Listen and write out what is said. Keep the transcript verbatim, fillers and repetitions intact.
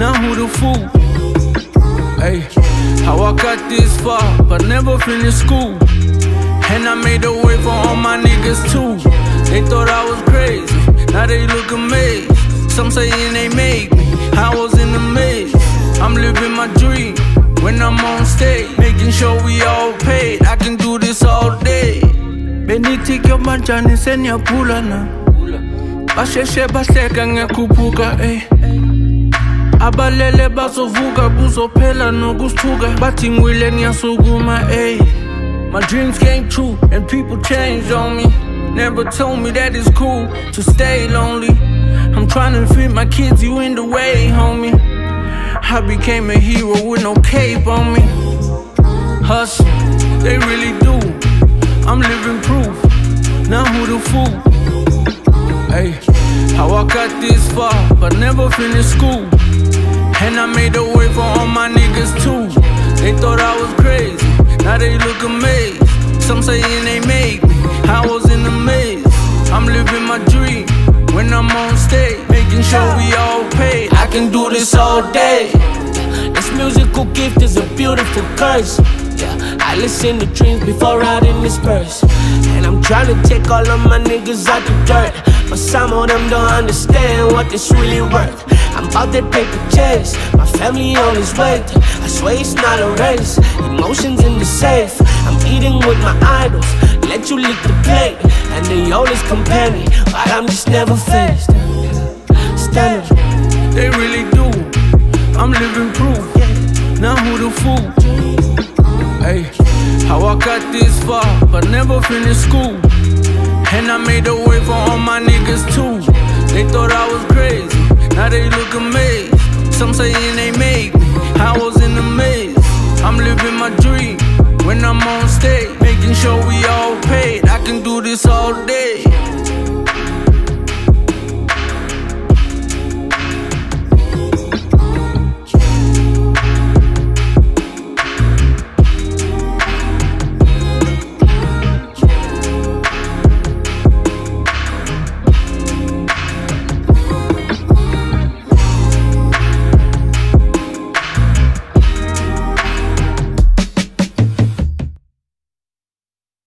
now who the fool? Hey, how I got this far, but never finished school. And I made a way for all my niggas too. They thought I was crazy, now they look amazed. Some saying they made me, I was in the maze. I'm living my dream when I'm on stage, making sure we all paid. I can do this all day. Benitike banjani senyapula na basheshe bahleka ngekuphuka eh. Abalele bazovuka buzophela nokusithuka bathi ngwile ngiyasukuma eh. My dreams came true and people changed on me. Never told me that it's cool to stay lonely. I'm trying to feed my kids, you in the way, homie. I became a hero with no cape on me. Hustle, they really do. I'm living proof, now who the fool? Hey, how I got this far, but never finished school. And I made a way for all my niggas too. They thought I was crazy, now they look amazed. Some saying they made me, I was in the maze. I'm living my dream when I'm on stage, making sure we all paid. I can do this all day. This musical gift is a beautiful curse. Yeah, I listen to dreams before writing this verse. And I'm trying to take all of my niggas out the dirt, but some of them don't understand what this really worth. I'm out that paper chase, my family on his way. I swear it's not a race, emotions in the safe. I'm eating with my idols, let you lick the plate. And they always compare me, but I'm just never faced. Stand up, they really do. I'm living proof, now who the fool? Hey, how I got this far, but never finished school. And I made a way for all my niggas too. They thought I was crazy, now they look amazed. Some saying they made me, I was in the maze. I'm living my dream when I'm on stage, making sure we all paid. I can do this all day.